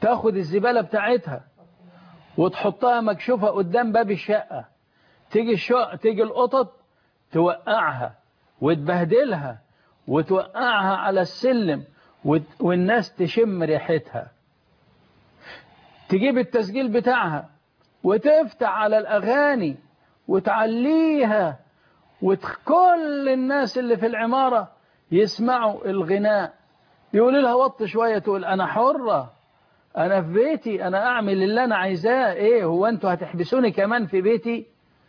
تاخد الزبالة بتاعتها وتحطها مكشوفة قدام باب الشقة، تيجي القطط توقعها وتبهدلها وتوقعها على السلم والناس تشم ريحتها. تجيب التسجيل بتاعها وتفتح على الأغاني وتعليها، وكل الناس اللي في العمارة يسمعوا الغناء، يقولوا لها وطي شوية، تقول أنا حرة، أنا في بيتي، أنا أعمل اللي أنا عايزاه، إيه هو أنتوا هتحبسوني كمان في بيتي؟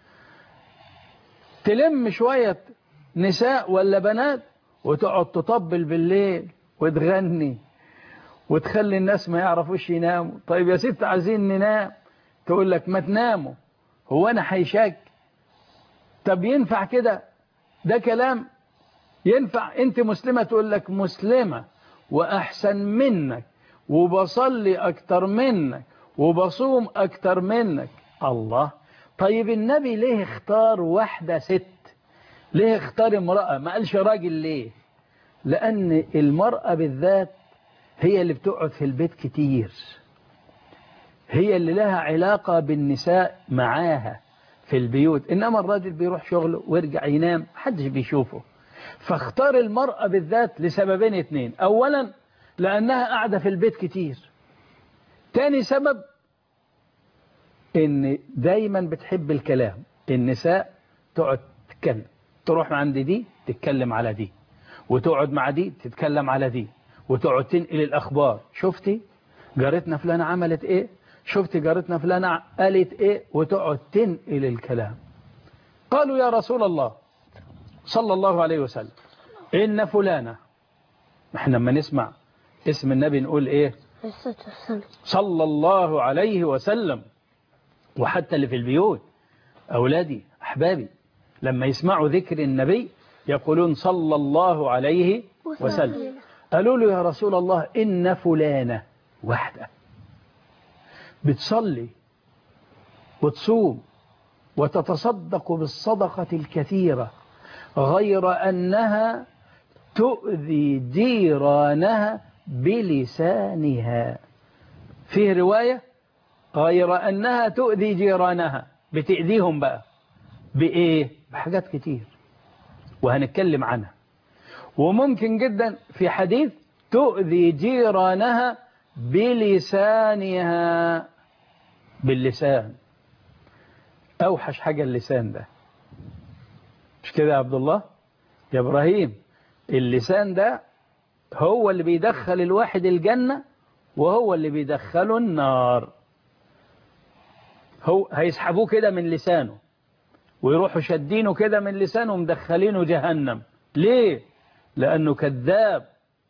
تلم شوية نساء ولا بنات وتقعد تطبل بالليل وتغني وتخلي الناس ما يعرفوش يناموا. طيب يا ست عايزين ننام، تقول لك ما تناموا، هو أنا حيشك؟ طب ينفع كده؟ ده كلام ينفع؟ أنت مسلمة، تقول لك مسلمة وأحسن منك وبصلي أكتر منك وبصوم أكتر منك. الله، طيب النبي ليه اختار واحدة ست؟ ليه اختار امرأة ما قالش راجل ليه؟ لأن المرأة بالذات هي اللي بتقعد في البيت كتير، هي اللي لها علاقة بالنساء معاها في البيوت، إنما الراجل بيروح شغله ويرجع ينام محدش بيشوفه. فاختار المرأة بالذات لسببين اتنين: أولا لأنها قاعدة في البيت كتير، تاني سبب إن دايما بتحب الكلام، النساء تقعد تتكلم، تروح عند دي تتكلم على دي، وتقعد مع دي تتكلم على دي، وتقعد تنقل الأخبار، شفتي جارتنا فلانة عملت إيه، شفتي جارتنا فلانة قالت إيه، وتقعد تنقل الكلام. قالوا يا رسول الله صلى الله عليه وسلم إن فلانة، احنا لما نسمع اسم النبي نقول إيه؟ صلى الله عليه وسلم. وحتى اللي في البيوت أولادي أحبابي لما يسمعوا ذكر النبي يقولون صلى الله عليه وسلم. قالوا له يا رسول الله إن فلانة واحدة بتصلي وتصوم وتتصدق بالصدقة الكثيرة، غير أنها تؤذي جيرانها بلسانها. فيه رواية غير أنها تؤذي جيرانها، بتأذيهم بقى بإيه؟ بحاجات كتير وهنتكلم عنها. وممكن جدا في حديث تؤذي جيرانها بلسانها، باللسان. أوحش حاجة اللسان ده، مش كده يا عبد الله يا إبراهيم؟ اللسان ده هو اللي بيدخل الواحد الجنة وهو اللي بيدخله النار. هو هيسحبوه كده من لسانه ويروحوا شدينه كده من لسانه ومدخلينه جهنم. ليه؟ لأنه كذاب،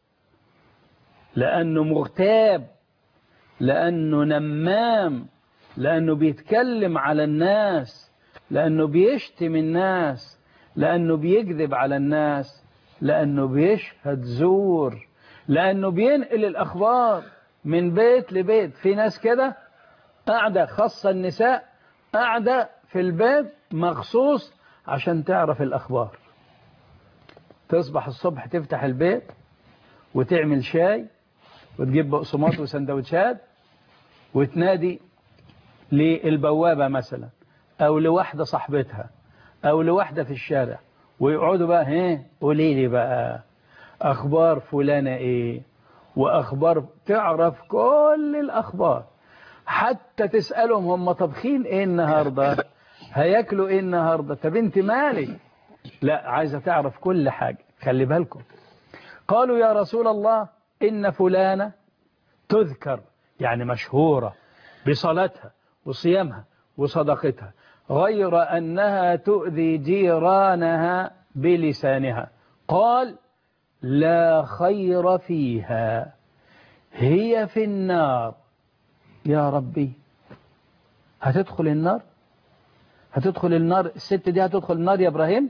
لأنه مغتاب، لأنه نمام، لأنه بيتكلم على الناس، لأنه بيشتم الناس، لأنه بيكذب على الناس، لأنه بيشهد زور، لأنه بينقل الأخبار من بيت لبيت. في ناس كده قاعدة، خاصة النساء، قاعدة في البيت مخصوص عشان تعرف الأخبار. تصبح الصبح تفتح البيت وتعمل شاي وتجيب بقسماط وسندوتشات وتنادي للبوابة مثلا أو لواحدة صاحبتها أو لواحدة في الشارع، ويقعدوا بقى قولي لي بقى أخبار فلانة إيه، وأخبار، تعرف كل الأخبار، حتى تسألهم هم طبخين إيه النهاردة، هياكلوا إيه النهاردة. طب انت مالك؟ لا، عايزة تعرف كل حاجة. خلي بالكم. قالوا يا رسول الله إن فلانة تذكر، يعني مشهورة بصلاتها وصيامها وصدقتها، غير أنها تؤذي جيرانها بلسانها. قال لا خير فيها، هي في النار. يا ربي، هتدخل النار؟ هتدخل النار الست دي؟ هتدخل النار يا إبراهيم؟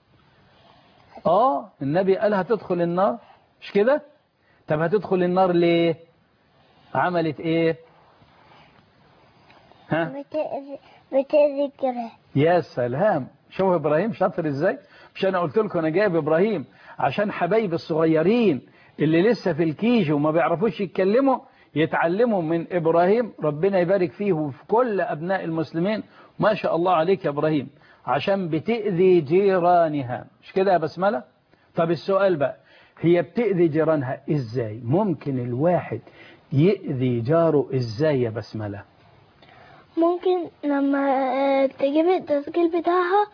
النبي قال هتدخل النار، مش كده؟ طب هتدخل النار ليه؟ عملت ايه؟ بتذكرها. يا سلام، شوف إبراهيم شاطر ازاي. مش انا قلت لكم انا جايب إبراهيم عشان حبايب الصغيرين اللي لسه في الكيجي وما بيعرفوش يتكلموا يتعلموا من إبراهيم، ربنا يبارك فيه وفي كل أبناء المسلمين. ما شاء الله عليك يا إبراهيم، عشان بتأذي جيرانها، مش كده يا بسملة؟ طب السؤال بقى، هي بتأذي جيرانها إزاي؟ ممكن الواحد يأذي جاره إزاي يا بسملة؟ ممكن لما تجيب التسجيل بتاعها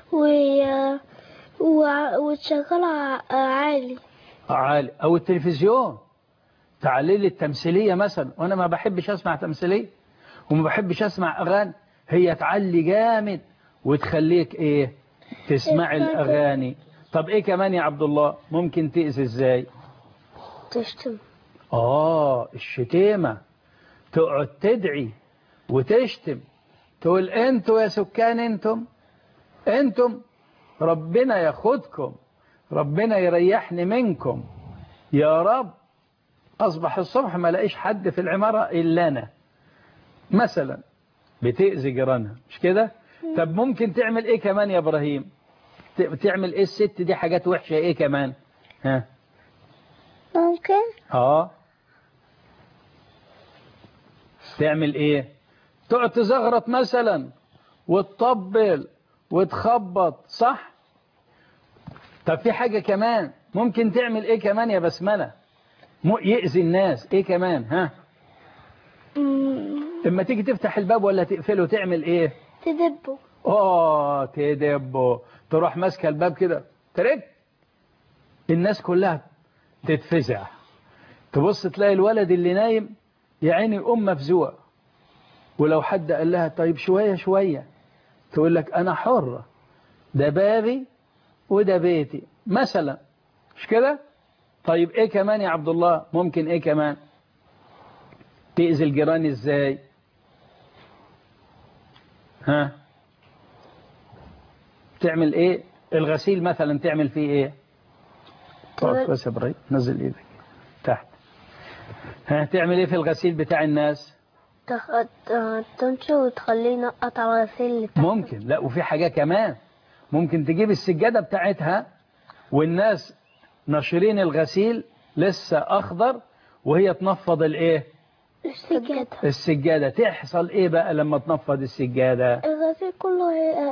وتشغلها عالي. عالي، أو التلفزيون تعليل التمثيلية مثلا، وأنا ما بحبش أسمع تمثيلية وما بحبش أسمع أغاني، هي تعلي جامد وتخليك إيه؟ تسمع الأغاني. طب إيه كمان يا عبد الله ممكن تأذي إزاي؟ تشتم. الشتيمة، تقعد تدعي وتشتم، تقول انتوا يا سكان، انتم ربنا ياخدكم، ربنا يريحني منكم يا رب، أصبح الصبح ما لاقيش حد في العمارة إلا أنا مثلا. بتأذي جيرانها، مش كده؟ طب ممكن تعمل إيه كمان يا إبراهيم؟ تعمل إيه الست دي حاجات وحشة إيه كمان؟ ها؟ ممكن تعمل إيه؟ تقعد تزغرط مثلا وتطبل وتخبط، صح؟ طب في حاجة كمان ممكن تعمل إيه كمان يا بسملة؟ يأذي الناس إيه كمان؟ ها؟ لما تيجي تفتح الباب ولا تقفله تعمل إيه؟ تدبه. تدبه، تروح ماسكه الباب كده ترك، الناس كلها تتفزع، تبص تلاقي الولد اللي نايم يا عيني مفزوع، ولو حد قال لها طيب شوية شوية تقول لك أنا حرة، ده بابي وده بيتي مثلا، مش كده؟ طيب إيه كمان يا عبد الله؟ ممكن إيه كمان تأذي الجيران إزاي؟ ها؟ تعمل إيه؟ الغسيل مثلا تعمل فيه إيه؟ بس يا إبراهيم نزل إيدك تحت. ها تعمل إيه في الغسيل بتاع الناس؟ تمشي وتخليه ينقط على الغسيل اللي تحت. ممكن، لا وفي حاجة كمان، ممكن تجيب السجادة بتاعتها والناس ناشرين الغسيل لسه أخضر وهي تنفض الإيه؟ السجادة. تحصل إيه بقى لما تنفض السجادة؟ الغسيل كله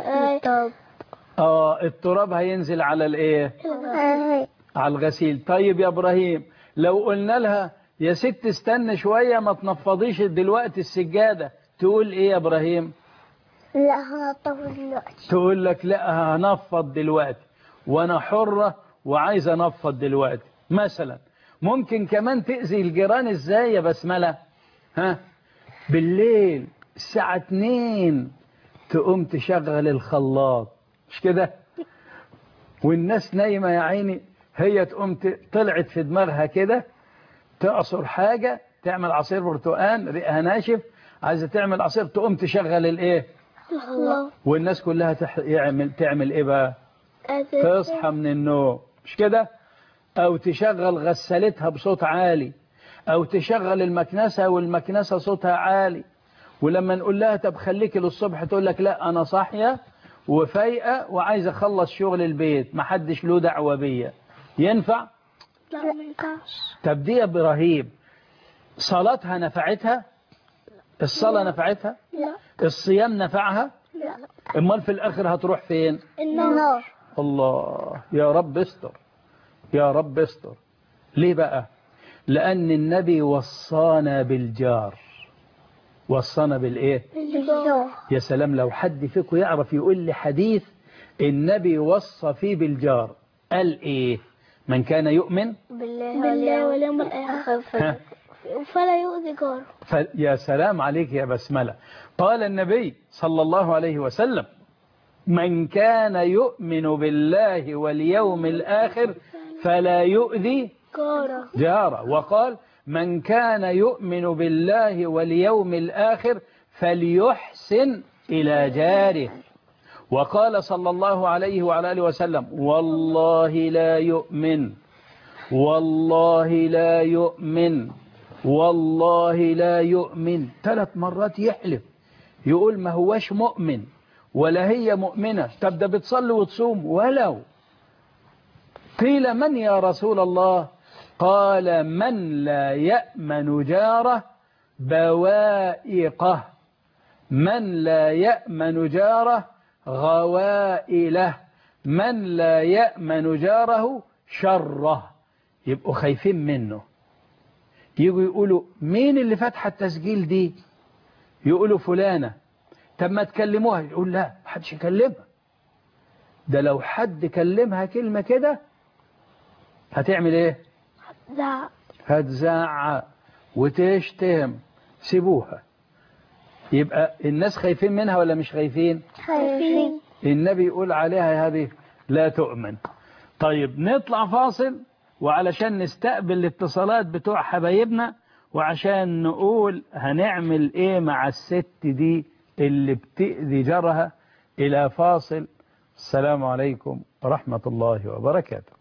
التراب هينزل على الإيه؟ على الغسيل. طيب يا إبراهيم لو قلنا لها يا ست استنى شوية ما تنفضيش دلوقتي السجادة، تقول إيه يا إبراهيم؟ لا هنفض دلوقتي. تقول لك لا هنفض دلوقتي وأنا حرة وعايز أنفض دلوقتي مثلا. ممكن كمان تأذي الجيران إزاي يا بسملة؟ ها؟ بالليل الساعة 2 تقوم تشغل الخلاط، مش كده؟ والناس نايمة يا عيني، هي تقوم طلعت في دماغها كده تعصر حاجة، تعمل عصير برتقان ريقها ناشف، عايزة تعمل عصير، تقوم تشغل الايه؟ والناس كلها تعمل ايه بقى؟ تصحى من النوم، مش كده؟ او تشغل غسالتها بصوت عالي، او تشغل المكنسة والمكنسة صوتها عالي، ولما نقول لها طب خليكي للصبح تقول لك لا انا صاحية وفايقة وعايزة اخلص شغل البيت، محدش له دعوة بيا. ينفع؟ لا ما ينفعش. طب دي يا ابراهيم صلاتها نفعتها؟ الصلاة نفعتها؟ لا. الصيام نفعها؟ لا. امال في الاخر هتروح فين؟ النار. الله، يا رب استر، يا رب استر. ليه بقى؟ لأن النبي وصانا بالجار. وصانا بالإيه؟ بالجار. يا سلام لو حد فيكم يعرف يقول لي حديث النبي وصى فيه بالجار، قال إيه؟ من كان يؤمن بالله واليوم الآخر فلا يؤذي جاره. يا سلام عليك يا بسملة. قال النبي صلى الله عليه وسلم من كان يؤمن بالله واليوم الآخر فلا يؤذي جاره. وقال من كان يؤمن بالله واليوم الآخر فليحسن إلى جاره. وقال صلى الله عليه وعلى آله وسلم والله لا يؤمن، والله لا يؤمن، والله لا يؤمن، 3 مرات يحلف، يقول ما هوش مؤمن ولا هي مؤمنة. طب ده بتصلي وتصوم ولو. قيل من يا رسول الله؟ قال من لا يأمن جاره بوائقه، من لا يأمن جاره غوائله، من لا يأمن جاره شره. يبقوا خايفين منه، يجوا يقولوا مين اللي فتح التسجيل دي؟ يقولوا فلانة. طب ما تكلموها، يقول لا محدش يكلمها، ده لو حد كلمها كلمة كده هتعمل ايه؟ هتزعق وتشتم، سيبوها. يبقى الناس خايفين منها ولا مش خايفين؟ خايفين. النبي يقول عليها هذه لا تؤمن. طيب نطلع فاصل، وعلشان نستقبل الاتصالات بتوع حبايبنا، وعشان نقول هنعمل ايه مع الست دي اللي بتأذي جارها. إلى فاصل. السلام عليكم ورحمة الله وبركاته.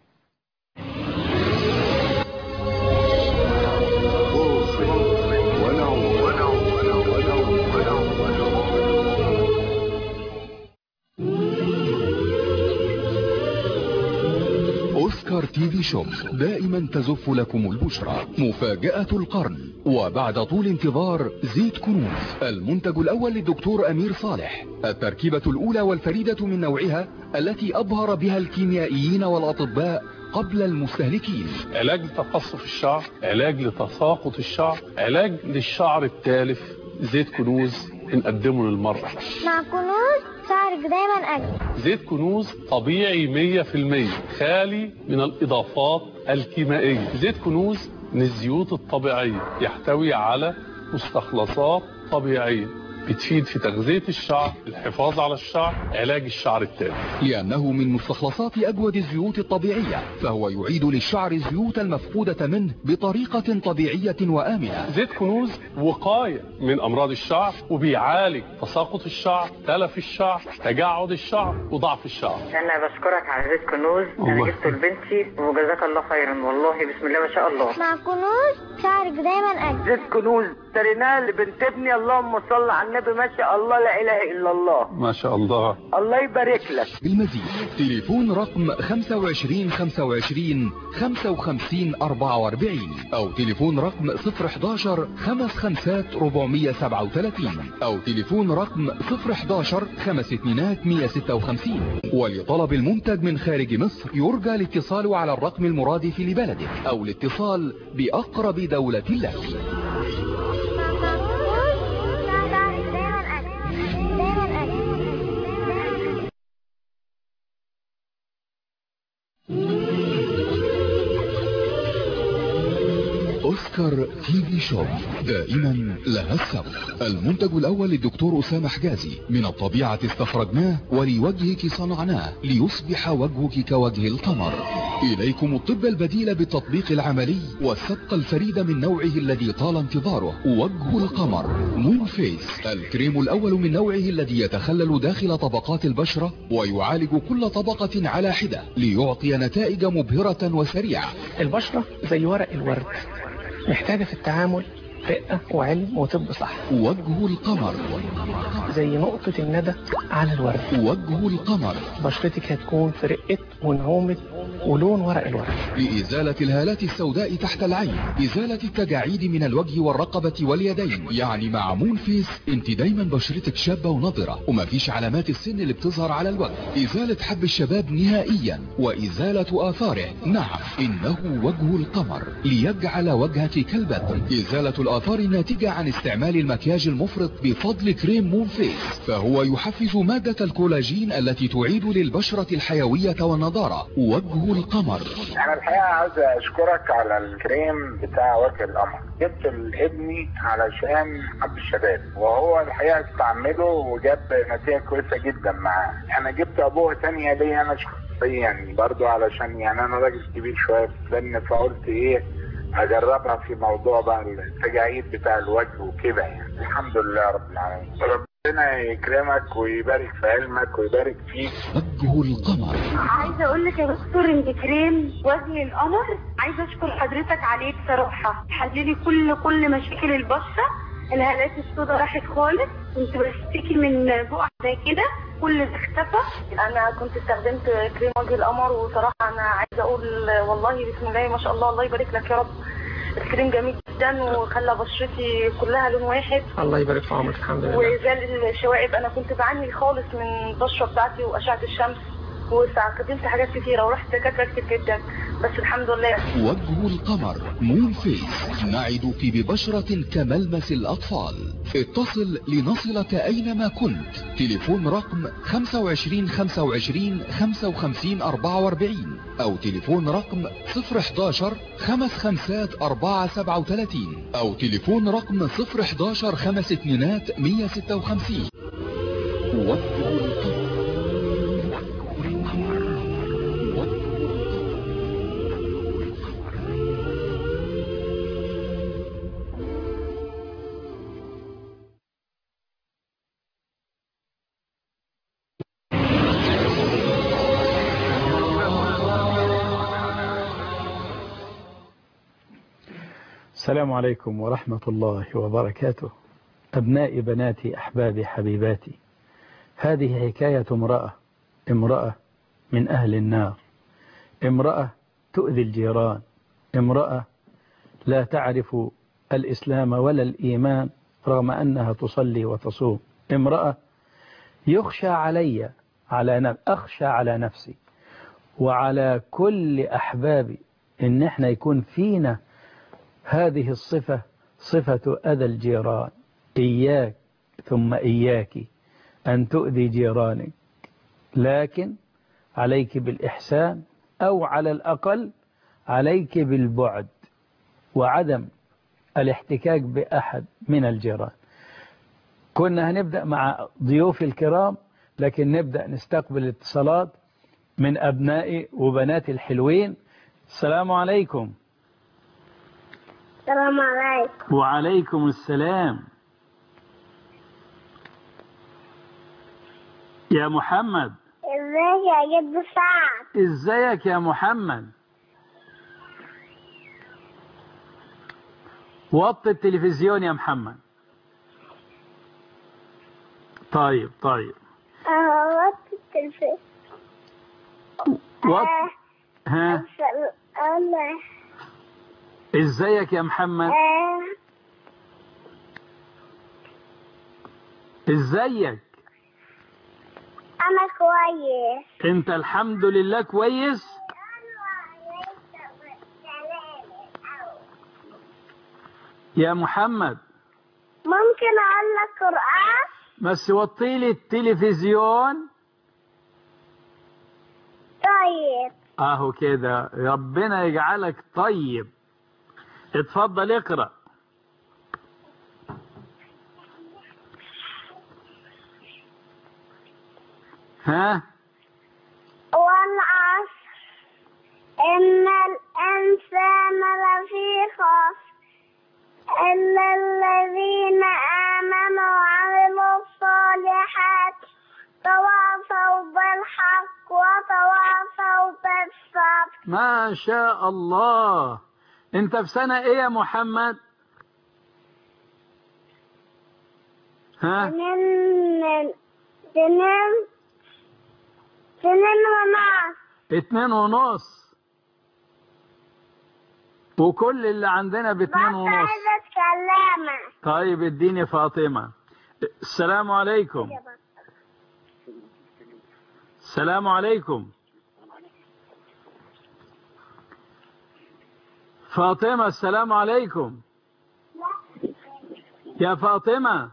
أوسكار تي في شوب دائما تزف لكم البشرى. مفاجأة القرن. وبعد طول انتظار زيت كنوز، المنتج الأول للدكتور أمير صالح، التركيبة الأولى والفريدة من نوعها التي أبهر بها الكيميائيين والأطباء قبل المستهلكين. علاج لتقصف الشعر، علاج لتساقط الشعر، علاج للشعر التالف. زيت كنوز بنقدمه للمرأة. مع كنوز شعرك دايما أجمل. زيت كنوز طبيعي 100%، خالي من الإضافات الكيميائية. زيت كنوز من الزيوت الطبيعية، يحتوي على مستخلصات طبيعية بتفيد في تغذية الشعر، الحفاظ على الشعر، علاج الشعر التالف. لأنه من مستخلصات أجود الزيوت الطبيعية، فهو يعيد للشعر الزيوت المفقودة منه بطريقة طبيعية وآمنة. زيت كنوز وقاية من أمراض الشعر، وبيعالج تساقط الشعر، تلف الشعر، تجعد الشعر، وضعف الشعر. أنا بشكرك على زيت كنوز، أنا جبته لبنتي وجزاك الله خيرا، والله بسم الله ما شاء الله. مع كنوز شعرك دايما أجمل. زيت كنوز اشتريناه لبنت ابني، اللهم صل على النبي، ما شاء الله لا اله الا الله، ما شاء الله. الله يبارك لك. بالمزيد تليفون رقم 25 25 55 44 او تليفون رقم 011 55 437 او تليفون رقم 011 52 156. ولطلب المنتج من خارج مصر يرجى الاتصال على الرقم المرادف لبلدك او الاتصال بأقرب دولة لك. أوسكار تي في شوب دائما لها السبق. المنتج الأول للدكتور أسامة حجازي، من الطبيعة استخرجناه ولوجهك صنعناه ليصبح وجهك كوجه القمر. إليكم الطب البديل بالتطبيق العملي والسبق الفريد من نوعه الذي طال انتظاره. وجه القمر مون فيس، الكريم الأول من نوعه الذي يتخلل داخل طبقات البشرة ويعالج كل طبقة على حدة ليعطي نتائج مبهرة وسريعة. البشرة زي ورق الورد، محتاجة في التعامل رقة وعلم وطب صح. وجه القمر زي نقطة الندى على الورد. وجه القمر بشرتك هتكون في رقة ونعومة ولون ورق الورد. لإزالة الهالات السوداء تحت العين، إزالة التجاعيد من الوجه والرقبة واليدين. يعني مع مون فيس انت دايما بشرتك شابة ونضرة ومفيش علامات السن اللي بتظهر على الوجه. إزالة حب الشباب نهائيا وإزالة آثاره. نعم إنه وجه القمر ليجعل وجهك كالبدر. إزالة الآثار الناتجة عن استعمال المكياج المفرط بفضل كريم مون فيس، فهو يحفز مادة الكولاجين التي تعيد للبشرة الحيوية والنضارة. وجه القمر. انا الحقيقة عايز اشكرك على الكريم بتاع وجه القمر، جبته لابني علشان حب الشباب، وهو الحقيقة استعمله وجاب نتيجة كويسة جدا معاه. انا جبت ابوه تانية ليا انا شخصيا برضو، علشان يعني انا راجل كبير شوية في السن، فقلت ايه اجربها في موضوع بقى التجاعيد بتاع الوجه وكده يعني. الحمد لله رب العالمين، ربنا يكرمك ويبارك في علمك ويبارك فيك. وجه القمر. عايزه اقول لك يا دكتور ان كريم وجه القمر عايزه اشكر حضرتك عليه بصراحه، حل لي كل مشاكل البشره الهالات السوداء راحت خالص، كنت بشتكي من بقع زي كده كل ده اختفى. انا كنت استخدمت كريم وجه القمر، وصراحه انا عايزه اقول والله بسم الله ما شاء الله، الله يبارك لك يا رب. الكريم جميل جدا وخلى بشرتي كلها لون واحد. الله يبارك في عمرك. الحمد لله. وزال الشوائب، انا كنت بعاني خالص من البشره بتاعتي واشعه الشمس، واستخدمت حاجات كتيره ورحت دكاتره كتير جدا، بس الحمد لله. وجه القمر مون فيس، نعدك ببشرة كملمس الأطفال. اتصل لنصلك أينما كنت. تليفون رقم 25 25 55 44 أو تليفون رقم 011 55 437 أو تليفون رقم 011 52 156. وجه القمر. السلام عليكم ورحمة الله وبركاته. أبنائي بناتي أحبابي حبيباتي، هذه حكاية امرأة من أهل النار، امرأة تؤذي الجيران، امرأة لا تعرف الإسلام ولا الإيمان رغم أنها تصلي وتصوم، امرأة يخشى علي أخشى على نفسي وعلى كل أحبابي إن احنا يكون فينا هذه الصفة، صفة أذى الجيران. إياك ثم إياك أن تؤذي جيرانك، لكن عليك بالإحسان، أو على الأقل عليك بالبعد وعدم الاحتكاك بأحد من الجيران. كنا هنبدأ مع ضيوفي الكرام، لكن نبدأ نستقبل اتصالات من أبنائي وبناتي الحلوين. السلام عليكم. السلام عليكم. وعليكم السلام. يا محمد. ازيك يا جد سعد؟ ازيك يا محمد؟ وطي التلفزيون يا محمد. طيب وطي التلفزيون. ها ازيك يا محمد؟ ازيك؟ انا كويس. انت الحمد لله كويس؟ يا محمد ممكن اقول لك قرآن؟ بس وطي لي التلفزيون. طيب اهو كده، ربنا يجعلك طيب. اتفضل اقرأ. ها؟ والعصر إن الإنسان لفي خسر إلا الذين آمنوا وعملوا الصالحات تواصوا بالحق وتواصوا بالصبر. ما شاء الله. انت في سنة ايه يا محمد؟ ها؟ اتنين ونص. وكل اللي عندنا باتنين ونص. عايزة اتكلمك. طيب اديني فاطمة. السلام عليكم. السلام عليكم. فاطمة السلام عليكم. يا فاطمة.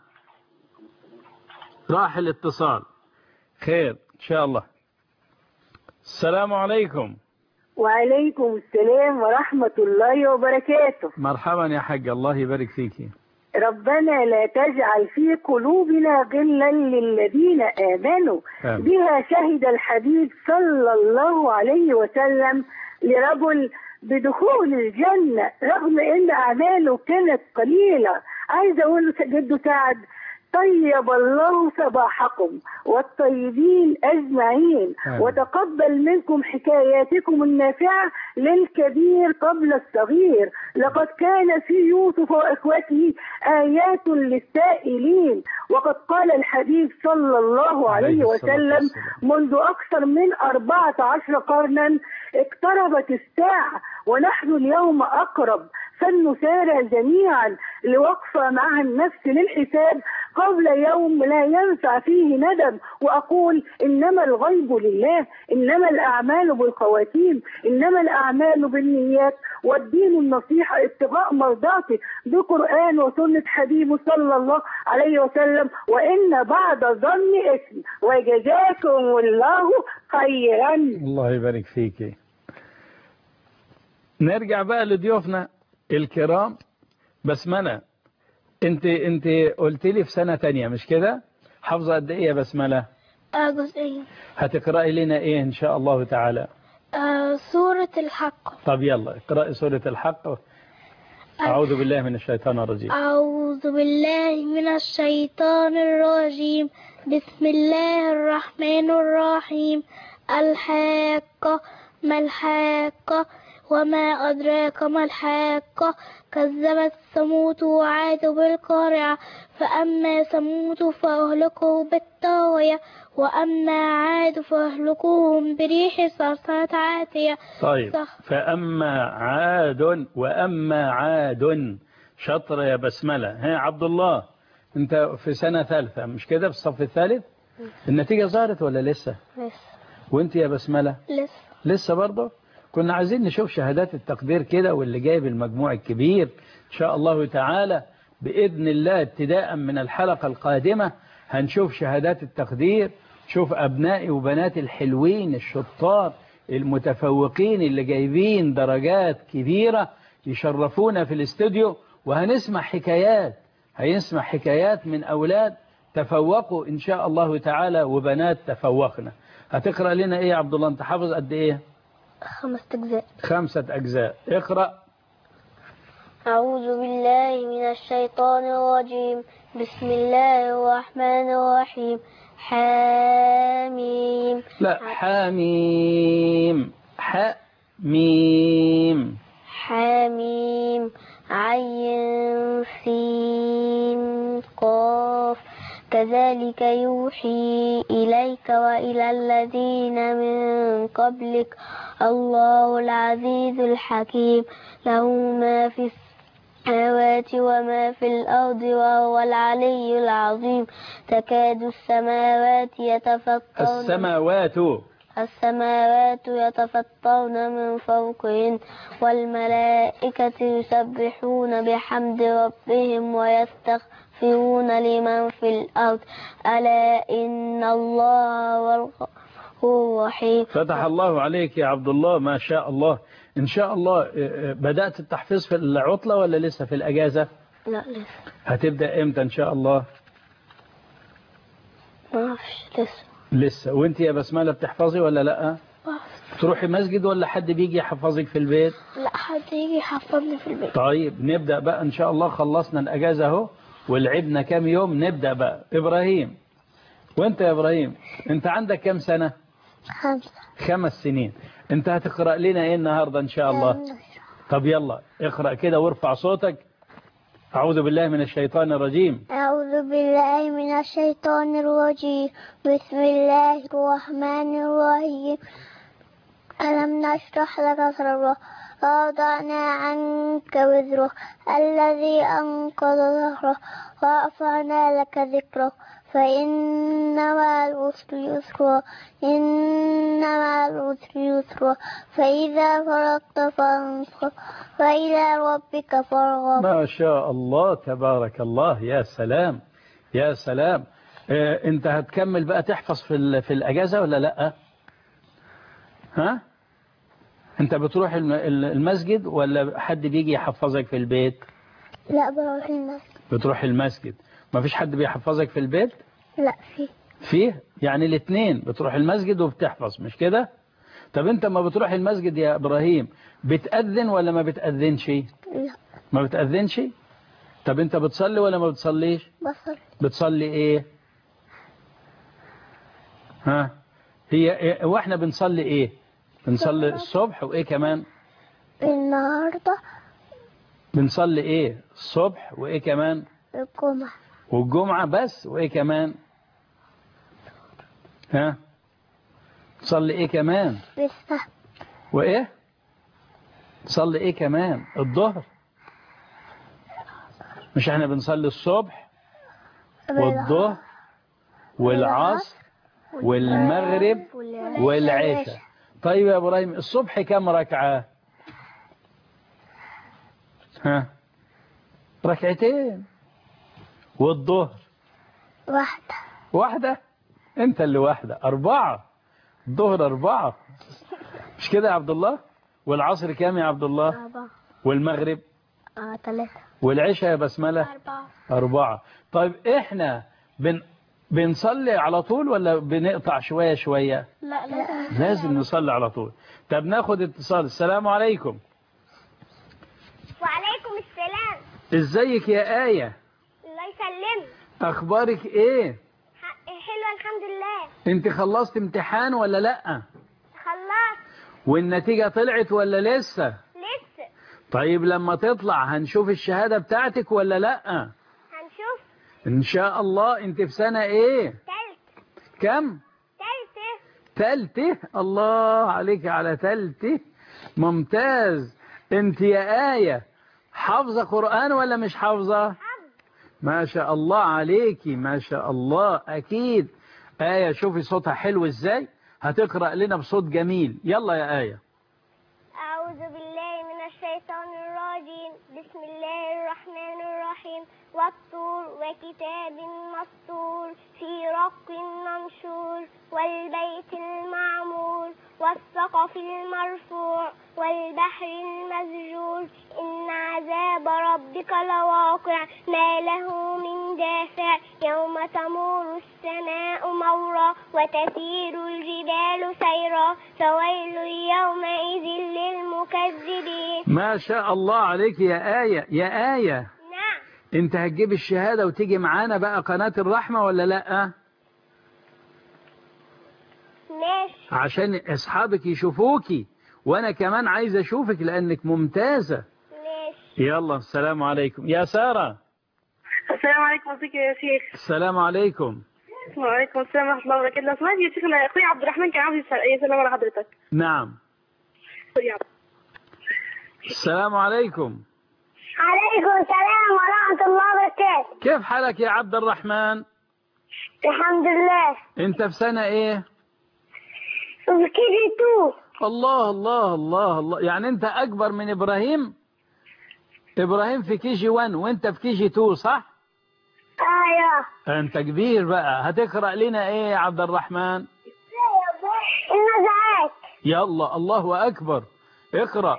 راح الاتصال. خير إن شاء الله. السلام عليكم. وعليكم السلام ورحمة الله وبركاته. مرحبا يا حاج، الله يبارك فيك. ربنا لا تجعل في قلوبنا غلا للذين آمنوا. بها شهد الحبيب صلى الله عليه وسلم لرجل بدخول الجنة رغم ان اعماله كانت قليلة. عايزة اقول له جده سعد، طيب الله صباحكم والطيبين أجمعين، وتقبل منكم حكاياتكم النافعة للكبير قبل الصغير. لقد كان في يوسف وإخوته آيات للسائلين، وقد قال الحبيب صلى الله عليه وسلم منذ أكثر من 14 قرنا اقتربت الساعة ونحن اليوم أقرب، فلنسارع جميعا لوقفة مع النفس للحساب قبل يوم لا ينفع فيه ندم. وأقول إنما الغيب لله، إنما الأعمال بالخواتيم، إنما الأعمال بالنيات، والدين النصيحة ابتغاء مرضاته بقرآن وسنة حبيبه صلى الله عليه وسلم، وإن بعد ظن اسم، وجزاكم الله خيرا. الله يبارك فيك. نرجع بقى لضيوفنا الكرام. بسملة، انت قلت لي في سنة تانية مش كده؟ حافظة قد ايه يا بسملة؟ جزئية. هتقرأي لنا ايه ان شاء الله تعالى؟ سورة الحق. طب يلا اقرأي سورة الحق. أعوذ بالله من الشيطان الرجيم. أعوذ بالله من الشيطان الرجيم. بسم الله الرحمن الرحيم. الحاقة ما الحاقة وما أدراك ما الحاقة. كذبت ثمود وعاد بالقارعة. فأما ثمود فأهلكوا بالطاغية وأما عاد فأهلكوهم بريح صرصرة عاتية. طيب فأما عاد وأما عاد. شطر يا بسملة. ها عبد الله، أنت في سنة ثالثة مش كده، في الصف الثالث؟ النتيجة ظهرت ولا لسه؟ وأنت يا بسملة؟ لسه برضه. كنا عايزين نشوف شهادات التقدير كده، واللي جايب المجموع الكبير إن شاء الله تعالى بإذن الله ابتداء من الحلقة القادمة هنشوف شهادات التقدير. شوف أبنائي وبناتي الحلوين الشطار المتفوقين اللي جايبين درجات كبيرة يشرفونا في الاستوديو، وهنسمع حكايات من أولاد تفوقوا إن شاء الله تعالى وبنات تفوقنا. هتقرأ لنا إيه يا عبد الله؟ أنت حافظ قد إيه؟ 5 أجزاء. 5 أجزاء. اقرأ. أعوذ بالله من الشيطان الرجيم. بسم الله الرحمن الرحيم. حاميم. لا حاميم. حاميم. حاميم. عين سين قاف. كذلك يوحي إليك وإلى الذين من قبلك الله العزيز الحكيم. له ما في السماوات وما في الأرض وهو العلي العظيم. تكاد السماوات يتفطرن من فوقهن والملائكة يسبحون بحمد ربهم ويستغفرون لمن في الأرض ألا إن الله هو الرحيم. فتح الله عليك يا عبد الله، ما شاء الله. إن شاء الله بدأت التحفيظ في العطلة ولا لسه في الأجازة؟ لا لسه. هتبدأ إمتى إن شاء الله؟ ما أعرفش لسه. وانت يا بسملة بتحفظي ولا لا؟ تروحي مسجد ولا حد بيجي يحفظك في البيت؟ لا حد يجي يحفظني في البيت. طيب نبدأ بقى إن شاء الله. خلصنا الأجازة اهو ولعبنا كام يوم. نبدأ بقى. إبراهيم، وانت يا إبراهيم انت عندك كام سنة؟ 5 سنين. انت هتقرأ لنا ايه النهاردة ان شاء الله؟ طب يلا اقرأ كده وارفع صوتك. أعوذ بالله من الشيطان الرجيم. أعوذ بالله من الشيطان الرجيم. بسم الله الرحمن الرحيم. ألم نشرح لك صدرك ووضعنا عنك وزرك الذي أنقض ظهرك ورفعنا لك ذكرك فإن مع العسر يسرا فإذا فرغت فانصب وإلى ربك فارغب. ما شاء الله تبارك الله. يا سلام يا سلام. انت هتكمل بقى تحفظ في الأجازة ولا لا؟ ها؟ انت بتروح المسجد ولا حد بيجي يحفظك في البيت؟ لا بروح المسجد. بتروح المسجد. ما فيش حد بيحفظك في البيت؟ لا فيه يعني الاثنين بتروح المسجد وبتحفظ مش كده؟ طب انت ما بتروح المسجد يا إبراهيم بتأذن ولا ما بتأذنش؟ لا ما بتأذنش؟ طب انت بتصلي ولا ما بتصليش؟ بصل. بتصلي ايه؟ ها هي واحنا بنصلي ايه؟ بنصلي الصبح وايه كمان؟ النهاردة بنصلي ايه؟ الصبح وايه كمان؟ الجمعة. والجمعة بس وايه كمان؟ ها تصلي ايه كمان؟ لسه. وايه؟ تصلي ايه كمان؟ الظهر. مش احنا بنصلي الصبح والظهر والعصر والمغرب والعشاء. طيب يا ابراهيم الصبح كم ركعة؟ ها ركعتين. والظهر واحدة. انت اللي واحدة. 4. الظهر 4 مش كده يا عبد الله؟ والعصر كام يا عبد الله؟ 4. والمغرب 3. والعشاء يا بسملة 4. طيب احنا بنصلي على طول ولا بنقطع شوية شوية؟ لا لازم نصلي على طول. طب ناخد اتصال. السلام عليكم. وعليكم السلام. ازيك يا آية؟ الله يسلمك. اخبارك ايه؟ حلوة الحمد لله. انت خلصت امتحان ولا لا؟ خلصت. والنتيجة طلعت ولا لسه؟ لسه. طيب لما تطلع هنشوف الشهادة بتاعتك ولا لا؟ هنشوف ان شاء الله. انت في سنة ايه؟ تالتة. كم؟ تالتة. الله عليك على تالتة. ممتاز. انت يا آية حافظة قرآن ولا مش حافظة؟ ما شاء الله عليكي ما شاء الله. أكيد آية شوفي صوتها حلو إزاي. هتقرأ لنا بصوت جميل. يلا يا آية. أعوذ بالله من الشيطان الرجيم. بسم الله الرحمن الرحيم. والطور وكتاب مسطور في رق منشور والبيت المعمور والسقف المرفوع والبحر المسجور إن عذاب ربك لواقع ما له من دافع يوم تمور السماء مورا وتسير الجبال سيرا فويل يومئذ للمكذبين. ما شاء الله عليك يا آية. يا آية نعم. انت هتجيب الشهادة وتيجي معانا بقى قناة الرحمة ولا لا؟ ماشي. عشان اصحابك يشوفوكي وانا كمان عايز اشوفك لانك ممتازة. ماشي. يلا السلام عليكم يا سارة. السلام عليكم يا شيخ. السلام عليكم. وعليكم السلام ورحمة الله وبركاته. لو سمحت يا شيخ انا اخوي عبد الرحمن كان عاوز يسلم على حضرتك. نعم. السلام عليكم. عليكم السلام ورحمة الله وبركاته. كيف حالك يا عبد الرحمن؟ الحمد لله. انت في سنة ايه؟ في KG2. الله الله الله الله. يعني انت اكبر من ابراهيم. ابراهيم في KG1 وانت في KG2 صح؟ ايوه. انت كبير بقى. هتقرأ لنا ايه يا عبد الرحمن؟ النزعات. يلا الله اكبر. اقرأ.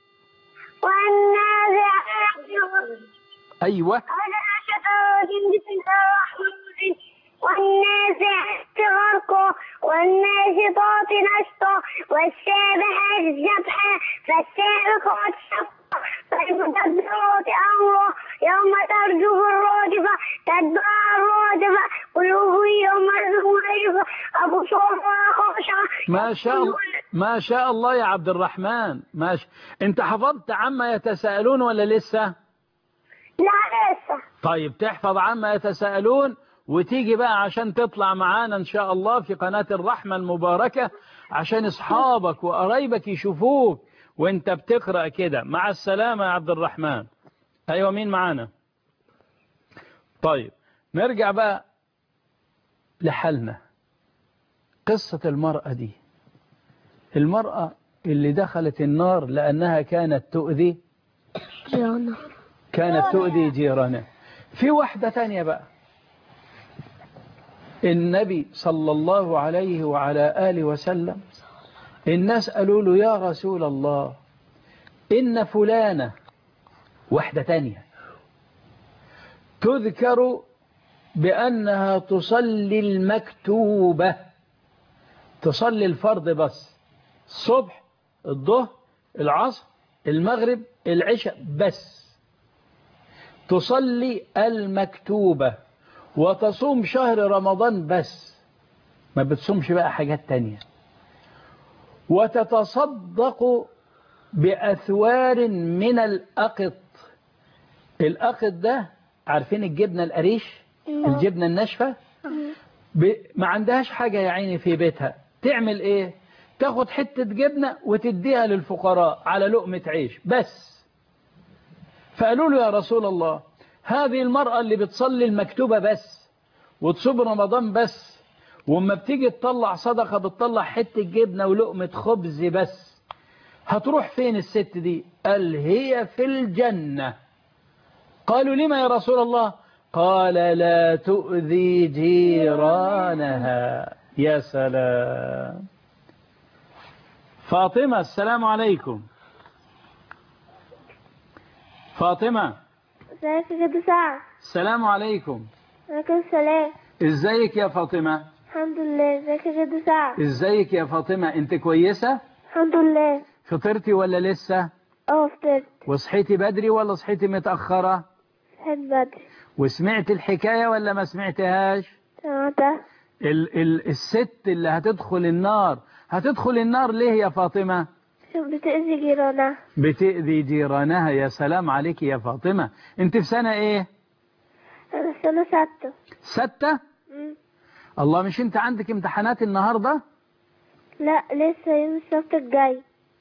والنازعات. ايوه. والنازعات غرقا والناشطات نشطا والسابحات سبحا فالسابقات سبقا فالمدبرات أمرا يوم ترجف الراجفة تتبعها الرادفة قلوب يومئذ واجفة أبصارها خاشعة. ما شاء الله يا عبد الرحمن. ماشي. انت حفظت عما يتساءلون ولا لسه؟ لا لسه. طيب تحفظ عما يتساءلون وتيجي بقى عشان تطلع معانا ان شاء الله في قناة الرحمة المباركة عشان اصحابك وقرايبك يشوفوك وانت بتقرأ كده. مع السلامة يا عبد الرحمن. ايوه مين معانا؟ طيب نرجع بقى لحالنا. قصة المرأة دي، المرأة اللي دخلت النار لأنها كانت تؤذي جيرانها. في واحدة تانية بقى. النبي صلى الله عليه وعلى آله وسلم الناس قالوا له يا رسول الله إن فلانة، واحدة تانية، تذكر بأنها تصلي المكتوبة، تصلي الفرض بس، الصبح الظهر العصر المغرب العشاء بس، تصلي المكتوبة وتصوم شهر رمضان بس، ما بتصومش بقى حاجات تانية، وتتصدق بأثوار من الأقط. الأقط ده عارفين الجبنة القريش، الجبنة الناشفة، ما عندهاش حاجة يا عيني في بيتها، تعمل ايه؟ تاخد حتة جبنة وتديها للفقراء على لقمة عيش بس. فقالوا له يا رسول الله هذه المرأة اللي بتصلي المكتوبة بس وتصوم رمضان بس، وما بتيجي تطلع صدقة بتطلع حتة جبنة ولقمة خبز بس، هتروح فين الست دي؟ قال هي في الجنة. قالوا لما يا رسول الله؟ قال لا تؤذي جيرانها. يا سلام. فاطمة السلام عليكم. فاطمة ازيك يا جد سعد؟ السلام عليكم. وعليكم السلام. ازيك يا فاطمة؟ الحمد لله. ازيك يا جد سعد؟ ازيك يا فاطمة؟ انت كويسة؟ الحمد لله. فطرتي ولا لسه؟ فطرت. وصحيتي بدري ولا صحيتي متأخرة؟ صحيت بدري. وسمعت الحكاية ولا ما سمعتهاش؟ سمعتها. الست اللي هتدخل النار ليه يا فاطمة؟ بتأذي جيرانها. بتأذي جيرانها. يا سلام عليك يا فاطمة. انت في سنة ايه؟ أنا في سنة 6. 6؟ الله، مش انت عندك امتحانات النهاردة؟ لا لسه يوم السبت الجاي.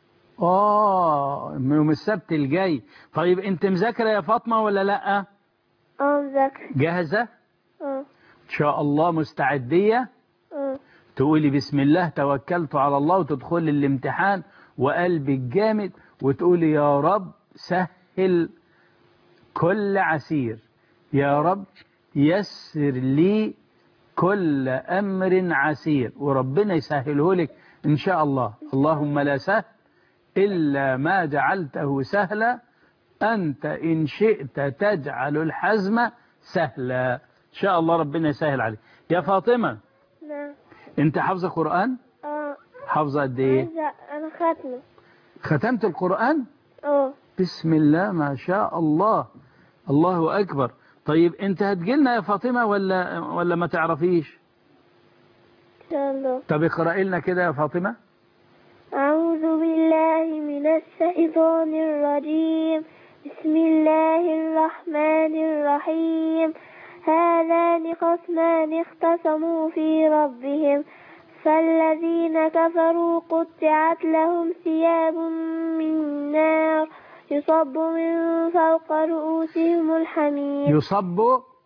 يوم السبت الجاي. طيب انت مذاكرة يا فاطمة ولا لا؟ مذاكرة. جاهزة؟ ان شاء الله مستعدية؟ تقولي بسم الله توكلت على الله وتدخلي الامتحان وقلبك جامد وتقولي يا رب سهل كل عسير، يا رب يسر لي كل أمر عسير، وربنا يسهله لك إن شاء الله. اللهم لا سهل إلا ما جعلته سهلا، أنت إن شئت تجعل الحزم سهلا. إن شاء الله ربنا يسهل عليك. يا فاطمة نعم. أنت حافظة قرآن؟ حافظة قد إيه؟ أنا ختمة. ختمت القرآن؟ بسم الله ما شاء الله، الله أكبر. طيب أنت هتجيلنا يا فاطمة ولا ما تعرفيش؟ إن شاء الله. طب اقرأي لنا كده يا فاطمة. أعوذ بالله من الشيطان الرجيم. بسم الله الرحمن الرحيم. هذان خصمان اختصموا في ربهم فالذين كفروا قطعت لهم ثياب من نار يصب من فوق رؤوسهم الحميم. يصب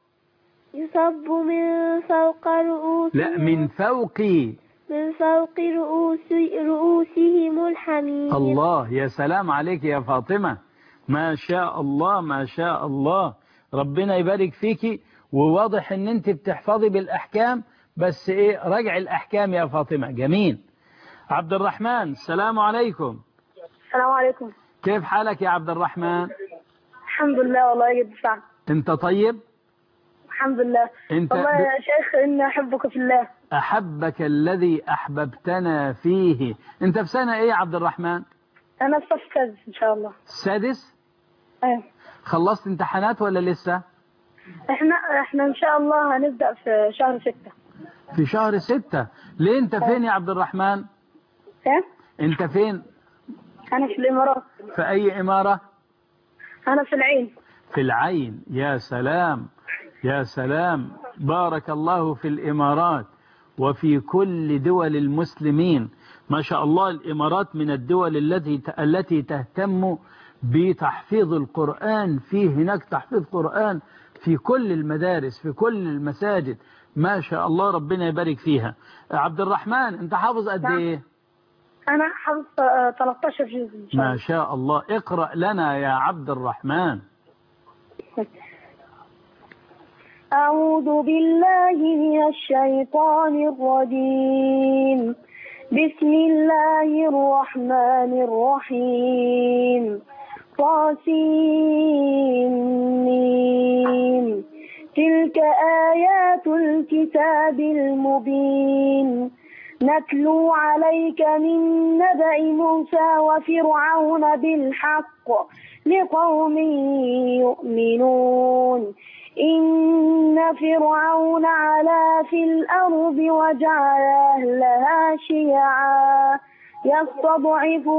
من فوق رؤوسهم. لا من فوق رؤوسهم الحميم. الله، يا سلام عليك يا فاطمة، ما شاء الله ما شاء الله، ربنا يبارك فيكي. وواضح ان انت بتحفظي بالأحكام، بس ايه راجع الأحكام يا فاطمة. جميل. عبد الرحمن السلام عليكم. السلام عليكم. كيف حالك يا عبد الرحمن؟ الحمد لله والله يا جد سعد. انت طيب؟ الحمد لله. والله يا شيخ إني أحبك في الله. أحبك الذي أحببتنا فيه. انت في سنة ايه يا عبد الرحمن؟ أنا في الصف السادس إن شاء الله. السادس؟ ايه. خلصت امتحانات ولا لسه؟ احنا إن شاء الله هنبدأ في شهر 6. في شهر 6. ليه انت فين يا عبد الرحمن؟ ايه؟ انت فين؟ أنا في الإمارات. في أي إمارة؟ أنا في العين. في العين. يا سلام يا سلام، بارك الله في الإمارات وفي كل دول المسلمين. ما شاء الله الإمارات من الدول التي تهتم بتحفيظ القرآن. في هناك تحفيظ قرآن في كل المدارس في كل المساجد، ما شاء الله ربنا يبارك فيها. عبد الرحمن انت حافظ قد ايه؟ أنا حافظ 13 جزء إن شاء الله. ما شاء الله. اقرأ لنا يا عبد الرحمن. أعوذ بالله من الشيطان الرجيم. بسم الله الرحمن الرحيم. طاسين. تلك آيات الكتاب المبين. نتلو عليك من نبأ موسى وفرعون بالحق لقوم يؤمنون إن فرعون علا في الأرض وجعل أهلها شيعا يستضعف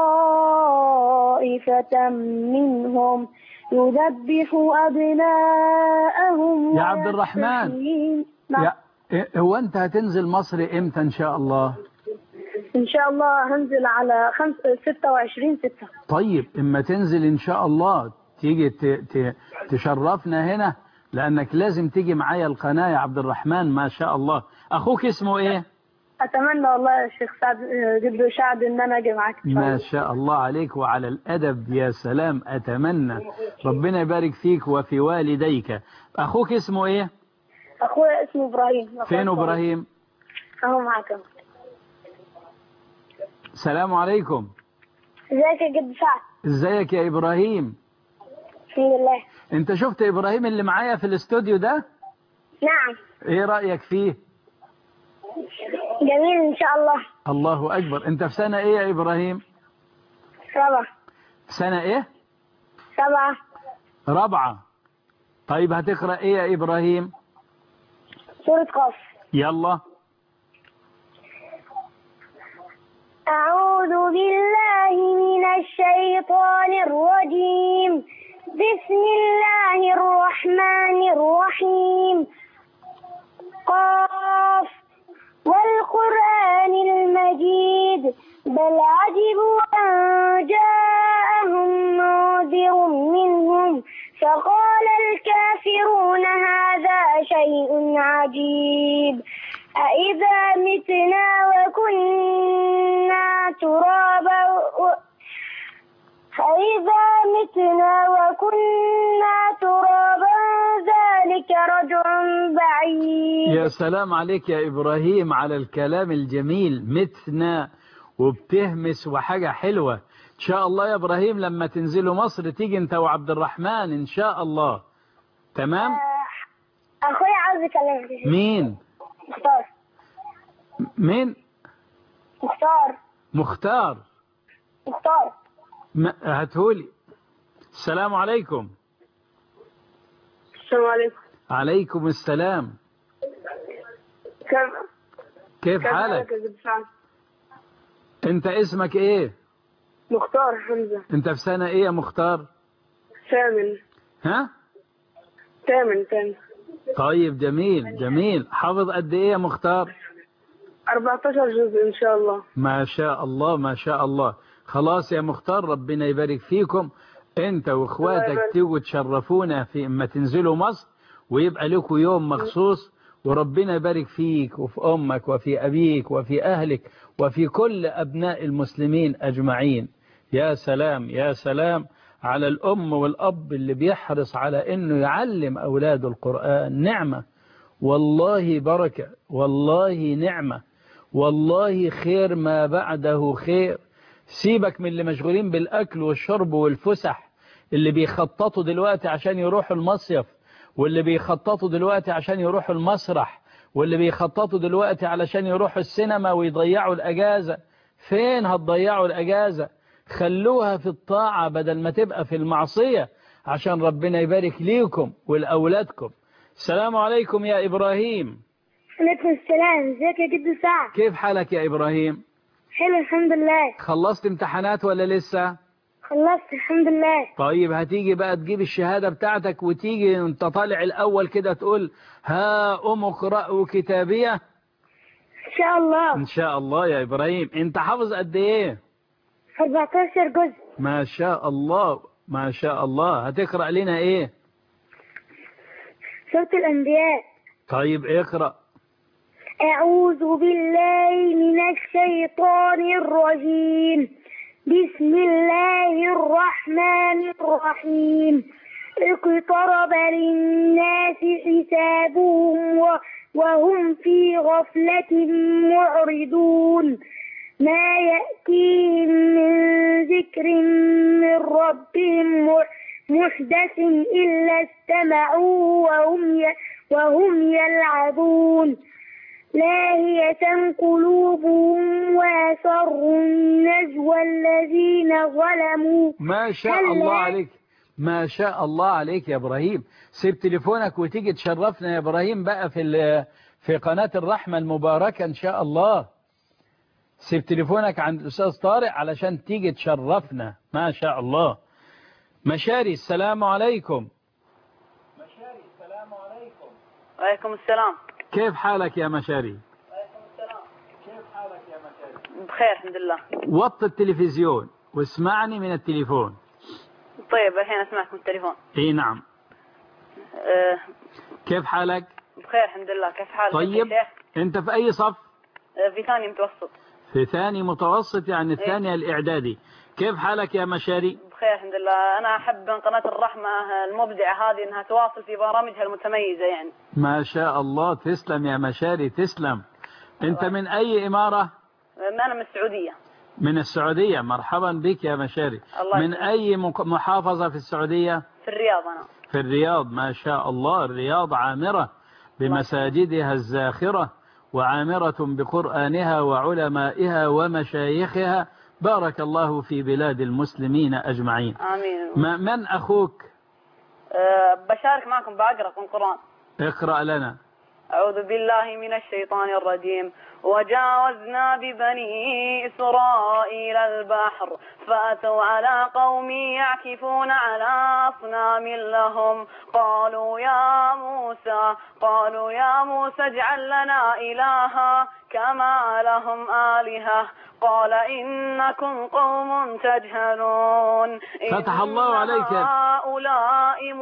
طائفة منهم يذبح أبناءهم يا عبد الرحمن هو أنت هتنزل مصر إمتى إن شاء الله؟ إن شاء الله هنزل على 26/6. طيب إما تنزل إن شاء الله تيجي تشرفنا هنا، لأنك لازم تيجي معايا القناة يا عبد الرحمن. ما شاء الله. أخوك اسمه إيه؟ أتمنى والله يا شيخ سعد جد سعد إن أنا أجي معاك. ما شاء الله عليك وعلى الأدب. يا سلام. أتمنى ربنا يبارك فيك وفي والديك. أخوك اسمه إيه؟ أخويا اسمه إبراهيم. فين إبراهيم؟ أهو معاك. السلام عليكم. ازيك يا جد سعد؟ ازيك يا إبراهيم؟ الحمد لله. أنت شفت إبراهيم اللي معايا في الاستوديو ده؟ نعم. إيه رأيك فيه؟ جميل إن شاء الله. الله أكبر. أنت في سنة إيه يا إبراهيم؟ 7. سنة إيه؟ 7. 4. طيب هتقرأ إيه يا إبراهيم؟ سورة قاف. يلا. أعوذ بالله من الشيطان الرجيم. بسم الله الرحمن الرحيم. قاف والقرآن المجيد بل عجبوا أن جاءهم منذر منهم فقال الكافرون هذا شيء عجيب أإذا متنا وكنا ترابا ذلك رجع بعيد. يا سلام عليك يا إبراهيم على الكلام الجميل. متنا وبتهمس وحاجة حلوة. إن شاء الله يا إبراهيم لما تنزلوا مصر تيجي أنت وعبد الرحمن إن شاء الله. تمام؟ أخوي عاوز يكلمك. مين؟ مختار. مين؟ مختار. هاتهولي. السلام عليكم. السلام عليكم. عليكم السلام. كيف حالك؟ انت اسمك ايه؟ مختار حمزة. انت في سنة ايه يا مختار؟ 8. ها؟ 8. طيب جميل. حافظ قد ايه يا مختار؟ 14 جزء ان شاء الله. ما شاء الله. خلاص يا مختار ربنا يبارك فيكم. انت واخواتك تيجوا تشرفونا في اما تنزلوا مصر ويبقى لكم يوم مخصوص. وربنا يبارك فيك وفي امك وفي ابيك وفي اهلك وفي كل ابناء المسلمين اجمعين. يا سلام على الام والاب اللي بيحرص على انه يعلم اولاده القرآن. نعمة والله، بركة والله، نعمة والله، خير ما بعده خير. سيبك من اللي مشغولين بالأكل والشرب والفسح، اللي بيخططوا دلوقتي عشان يروحوا المصيف، واللي بيخططوا دلوقتي عشان يروحوا المسرح، واللي بيخططوا دلوقتي علشان يروحوا السينما ويضيعوا الأجازة. فين هتضيعوا الأجازة؟ خلوها في الطاعة بدل ما تبقى في المعصية عشان ربنا يبارك ليكم ولأولادكم. السلام عليكم يا إبراهيم. عليكم السلام. ازيك يا جد سعد؟ كيف حالك يا إبراهيم؟ حلو الحمد لله. خلصت امتحانات ولا لسه؟ خلصت الحمد لله. طيب هتيجي بقى تجيب الشهادة بتاعتك وتيجي انت طالع الأول كده تقول ها اقرأوا كتابية. إن شاء الله. إن شاء الله يا إبراهيم. انت حافظ قد ايه؟ 14 جزء. ما شاء الله. هتقرأ لنا ايه؟ سورة الأنبياء. طيب اقرأ. أعوذ بالله من الشيطان الرجيم. بسم الله الرحمن الرحيم. اقترب للناس حسابهم وهم في غفلة معرضون. ما يأتيهم من ذكر من ربهم محدث إلا استمعوا وهم يلعبون. لاهية قلوبهم وأسروا النجوى الذين ظلموا. ما شاء الله عليك، ما شاء الله عليك يا إبراهيم. سيب تليفونك وتيجي تشرفنا يا إبراهيم بقى في قناة الرحمة المباركة إن شاء الله. سيب تليفونك عند الأستاذ طارق علشان تيجي تشرفنا. ما شاء الله. مشاري السلام عليكم. مشاري السلام عليكم. وعليكم السلام. كيف حالك يا مشاري؟ وعليكم السلام. كيف حالك يا مشاري؟ بخير الحمد لله. وطي التلفزيون واسمعني من التليفون. طيب الحين أسمعك من التليفون. اي نعم. كيف حالك؟ بخير الحمد لله. كيف حالك؟ طيب يا شيخ؟ انت في اي صف؟ في ثاني متوسط. في ثاني متوسط يعني الثانية الإعدادي. كيف حالك يا مشاري؟ بخير الحمد لله. أنا أحب من قناة الرحمة المبدعة هذه أنها تواصل في برامجها المتميزة يعني. ما شاء الله. تسلم يا مشاري تسلم. أنت من أي إمارة؟ أنا من السعودية. من السعودية. مرحبا بك يا مشاري. من أي محافظة في السعودية؟ في الرياض أنا. في الرياض. ما شاء الله. الرياض عامرة بمساجدها الزاخرة وعامرة بقرآنها وعلمائها ومشايخها. بارك الله في بلاد المسلمين أجمعين. آمين. من أخوك؟ بشارك معكم بأقرأ من القرآن. اقرأ لنا. أعوذ بالله من الشيطان الرجيم. وجاوزنا ببني إسرائيل البحر فأتوا على قوم يعكفون على أصنام لهم قالوا يا موسى اجعل لنا إلها كما لهم آلهة قال إنكم قوم تجهلون. فتح الله عليك. هؤلاء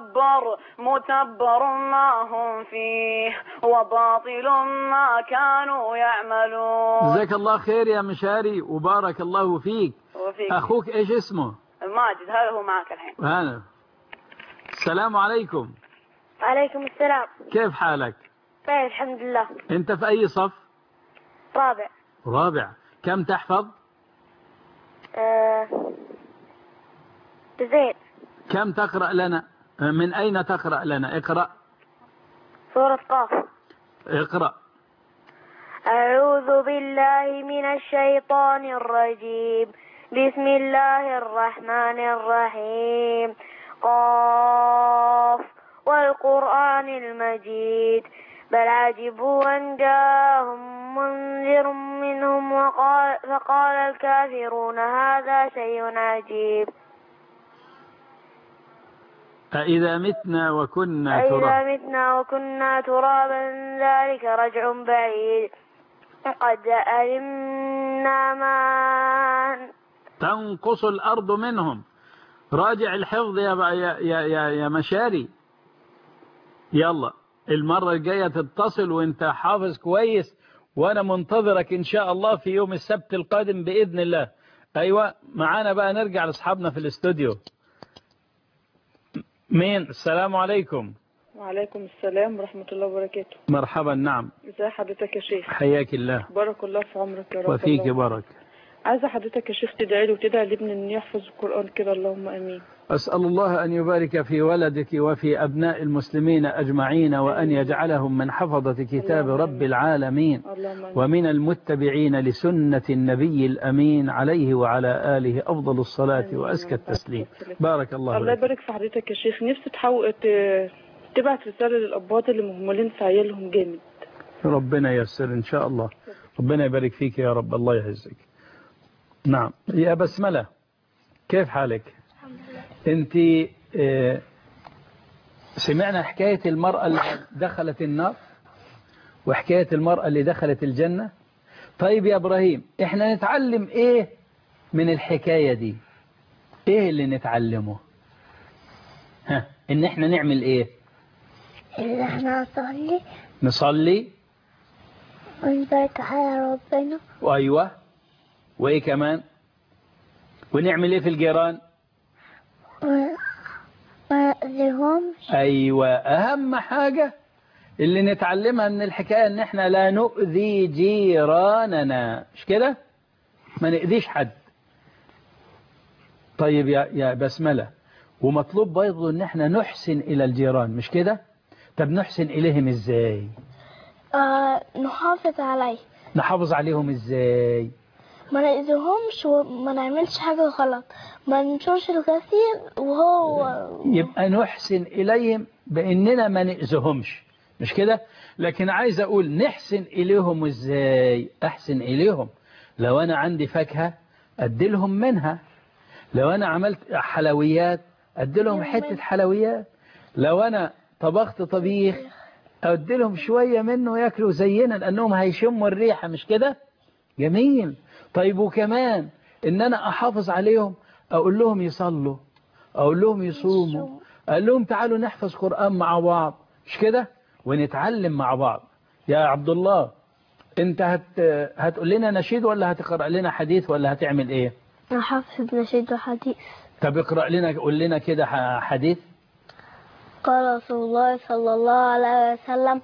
متبر ما هم فيه وباطل ما كانوا يعملون. جزاك الله خير يا مشاري وبارك الله فيك. أخوك إيش اسمه؟ ماجد. هذا هو معك الحين. هلا. السلام عليكم. وعليكم السلام. كيف حالك؟ طيب الحمد لله. أنت في أي صف؟ رابع. رابع. كم تحفظ؟ زين. كم تقرأ لنا؟ من أين تقرأ لنا؟ اقرأ. سورة قاف. اقرأ. أعوذ بالله من الشيطان الرجيم. بسم الله الرحمن الرحيم. قاف والقرآن المجيد بل عجبوا أن جاءهم منذر منهم فقال الكافرون هذا شيء عجيب. أإذا متنا وكنا ترابا ذلك رجع بعيد قد علمنا ما تنقص الأرض منهم. راجع الحفظ يا مشاري. يلا المرة الجاية تتصل وانت حافظ كويس وانا منتظرك ان شاء الله في يوم السبت القادم بإذن الله. ايوه معانا بقى. نرجع لاصحابنا في الاستوديو. مين؟ السلام عليكم. وعليكم السلام ورحمة الله وبركاته. مرحبا. نعم. ازي حضرتك يا شيخ؟ حياك الله. بارك الله في عمرك يا رب. وفيك بارك. عايزة حضرتك يا شيخ تدعي لي وتدعي لابني ان يحفظ القرآن كده اللهم امين. أسأل الله أن يبارك في ولدك وفي أبناء المسلمين أجمعين وأن يجعلهم من حفظة كتاب رب العالمين ومن المتبعين لسنة النبي الأمين عليه وعلى آله أفضل الصلاة وأزكى التسليم. بارك الله. الله يبارك في حضرتك يا شيخ. نفسي تبعت رسالة للأبوات اللي مهملين في عيالهم جامد. ربنا ييسر إن شاء الله. ربنا يبارك فيك يا رب. الله يعزك. نعم يا بسملة كيف حالك؟ انت سمعنا حكاية المرأة اللي دخلت النار وحكاية المرأة اللي دخلت الجنة. طيب يا إبراهيم احنا نتعلم ايه من الحكاية دي؟ ايه اللي نتعلمه؟ ان احنا نعمل ايه؟ ان احنا نصلي ونبارك على ربنا. وايوه. وايه كمان؟ ونعمل ايه في الجيران؟ ونأذيهمش. ايوه اهم حاجة اللي نتعلمها من الحكاية ان احنا لا نؤذي جيراننا. مش كده؟ ما نأذيش حد. طيب يا بسملة ومطلوب برضه ان احنا نحسن الى الجيران. مش كده؟ طب نحسن اليهم ازاي؟ نحافظ عليه. نحافظ عليهم ازاي؟ ما نأذيهمش وما نعملش حاجة غلط، ما ننشرش الغسيل وهو يبقى نحسن إليهم بأننا ما نأذيهمش، مش كده؟ لكن عايز أقول نحسن إليهم ازاي؟ أحسن إليهم لو أنا عندي فاكهة أديلهم منها، لو أنا عملت حلويات أديلهم حتة حلويات، لو أنا طبخت طبيخ أديلهم شوية منه يأكلوا زينا لأنهم هيشموا الريحة، مش كده؟ جميل. طيب وكمان إن أنا أحافظ عليهم، أقول لهم يصلوا، أقول لهم يصوموا، أقول لهم تعالوا نحفظ قرآن مع بعض، مش كده؟ ونتعلم مع بعض. يا عبد الله أنت هتقول لنا نشيد ولا هتقرأ لنا حديث ولا هتعمل إيه؟ نحفظ نشيد وحديث. طب اقرأ لنا، قول لنا كده حديث. قال رسول الله صلى الله عليه وسلم: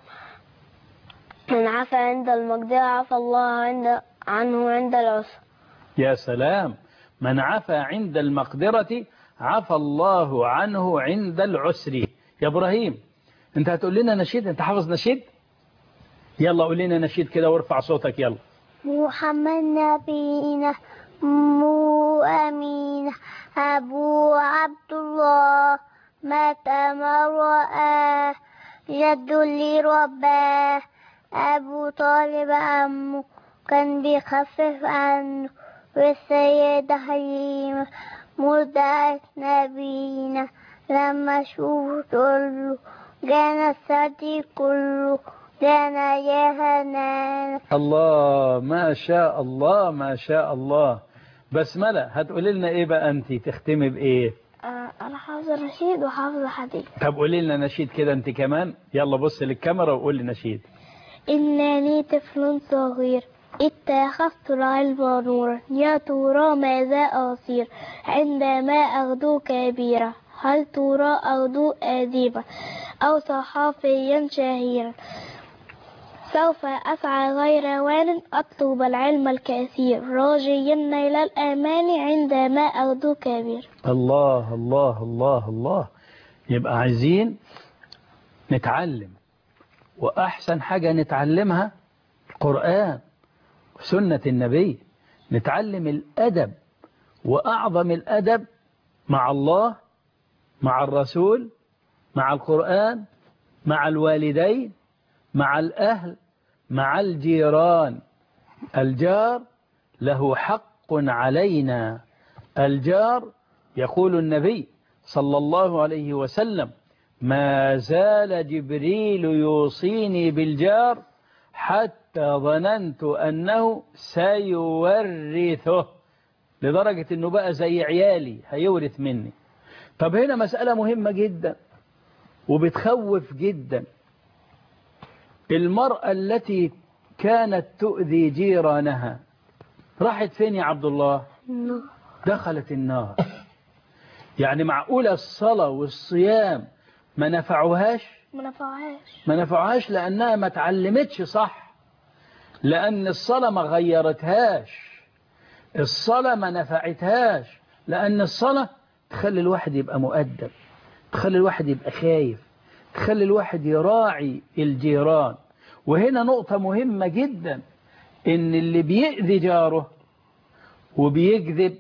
من عفى عند المقدرة عفى الله عنه عند العسر. يا سلام، من عفى عند المقدرة عفى الله عنه عند العسر. يا إبراهيم أنت هتقول لنا نشيد، أنت حافظ نشيد؟ يلا قول لنا نشيد كده وارفع صوتك يلا. محمد نبينا مو أمينة أبو عبد الله مات مرأة جد لي رباه أبو طالب عمه كان بيخفف عنه والسيدة حليمة مرضعة نبينا لما شوفه تقوله جانا السعدي كله جانا يا هنانا. الله ما شاء الله ما شاء الله. بسملة هتقولي لنا ايه بقى انت تختمي بايه؟ انا حافظه نشيد وحافظه حديث. طب قولي لنا نشيد كده انت كمان، يلا بص للكاميرا وقولي نشيد. إنني طفل صغير اتخذت العلم نورا يا ترى ماذا أصير عندما أغدو كبيرا هل ترى أغدو أديبا أو صحافيا شهيرا سوف أسعى غير وان أطلب العلم الكثير راجيا نيل الأمان عندما أغدو كبير. الله الله الله الله. يبقى عايزين نتعلم، وأحسن حاجة نتعلمها القرآن وسنة النبي، نتعلم الأدب، وأعظم الأدب مع الله مع الرسول مع القرآن مع الوالدين مع الأهل مع الجيران. الجار له حق علينا، الجار يقول النبي صلى الله عليه وسلم: ما زال جبريل يوصيني بالجار حتى ظننت أنه سيورثه، لدرجة أنه بقى زي عيالي هيورث مني. طب هنا مسألة مهمة جدا وبتخوف جدا. المرأة التي كانت تؤذي جيرانها راحت فين يا عبد الله؟ دخلت النار. يعني معقولة الصلاة والصيام ما نفعوهاش؟ ما نفعوهاش لأنها ما تعلمتش صح، لأن الصلاة ما غيرتهاش، الصلاة ما نفعتهاش، لأن الصلاة تخلي الواحد يبقى مؤدب، تخلي الواحد يبقى خايف، تخلي الواحد يراعي الجيران. وهنا نقطة مهمة جدا، إن اللي بيأذي جاره وبيكذب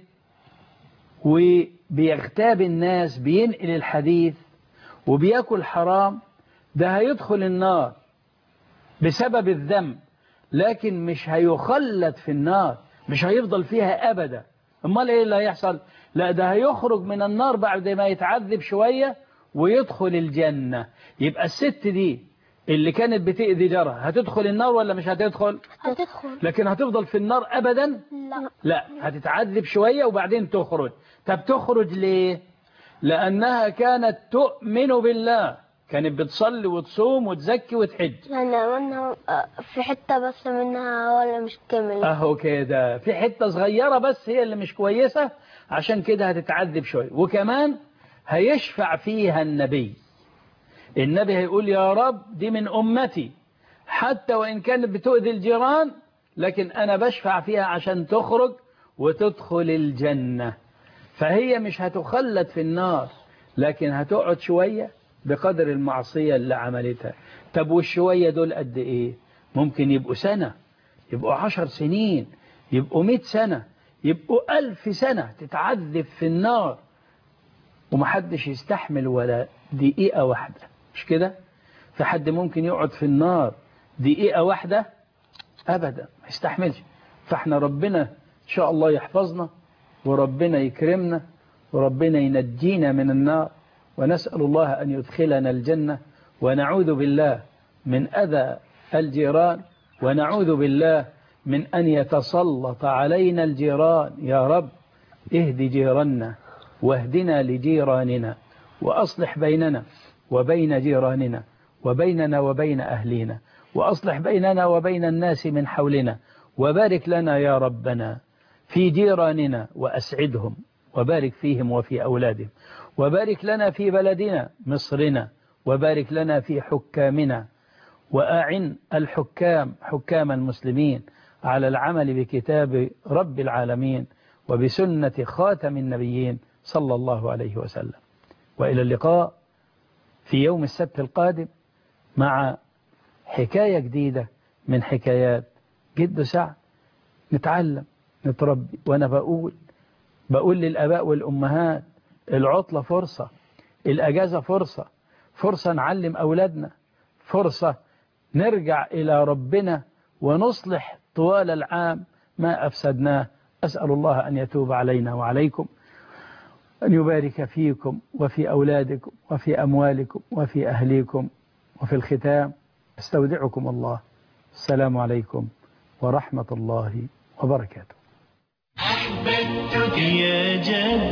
وبيغتاب الناس بينقل الحديث وبيأكل حرام ده هيدخل النار بسبب الذنب، لكن مش هيخلد في النار، مش هيفضل فيها أبدا. امال ايه اللي هيحصل؟ لا ده هيخرج من النار بعد ما يتعذب شوية ويدخل الجنة. يبقى الست دي اللي كانت بتأذي جارها هتدخل النار ولا مش هتدخل؟ هتدخل. لكن هتفضل في النار أبدا؟ لا هتتعذب شوية وبعدين تخرج. طب تخرج ليه؟ لأنها كانت تؤمن بالله، كانت بتصلي وتصوم وتزكي وتحج. يعني في حتة بس منها ولا مش كاملة؟ اهو كده في حتة صغيرة بس هي اللي مش كويسة، عشان كده هتتعذب شوية. وكمان هيشفع فيها النبي هيقول يا رب دي من أمتي حتى وإن كانت بتؤذي الجيران، لكن أنا بشفع فيها عشان تخرج وتدخل الجنة. فهي مش هتخلد في النار، لكن هتقعد شوية بقدر المعصية اللي عملتها. طب والشوية دول قد إيه؟ ممكن يبقوا سنة، يبقوا 10 سنين، يبقوا 100 سنة، يبقوا 1000 سنة تتعذب في النار ومحدش يستحمل ولا دقيقة واحدة. مش كده؟ في حد ممكن يقعد في النار دقيقة واحدة؟ أبدا ما يستحملش. فاحنا ربنا إن شاء الله يحفظنا، وربنا يكرمنا، وربنا ينجينا من النار، ونسأل الله أن يدخلنا الجنة، ونعوذ بالله من أذى الجيران، ونعوذ بالله من أن يتسلط علينا الجيران. يا رب اهد جيراننا واهدنا لجيراننا، وأصلح بيننا وبين جيراننا، وبيننا وبين أهلنا، وأصلح بيننا وبين الناس من حولنا، وبارك لنا يا ربنا في جيراننا وأسعدهم، وبارك فيهم وفي أولادهم، وبارك لنا في بلدنا مصرنا، وبارك لنا في حكامنا، وأعن الحكام حكام المسلمين على العمل بكتاب رب العالمين وبسنة خاتم النبيين صلى الله عليه وسلم. وإلى اللقاء في يوم السبت القادم مع حكاية جديدة من حكايات جد سعد. نتعلم، نتربي. وأنا بقول للآباء والأمهات العطلة فرصة، الأجازة فرصة نعلم أولادنا، فرصة نرجع إلى ربنا ونصلح طوال العام ما أفسدناه. أسأل الله أن يتوب علينا وعليكم، أن يبارك فيكم وفي أولادكم وفي أموالكم وفي أهليكم. وفي الختام استودعكم الله. السلام عليكم ورحمة الله وبركاته. أحببتك يا جد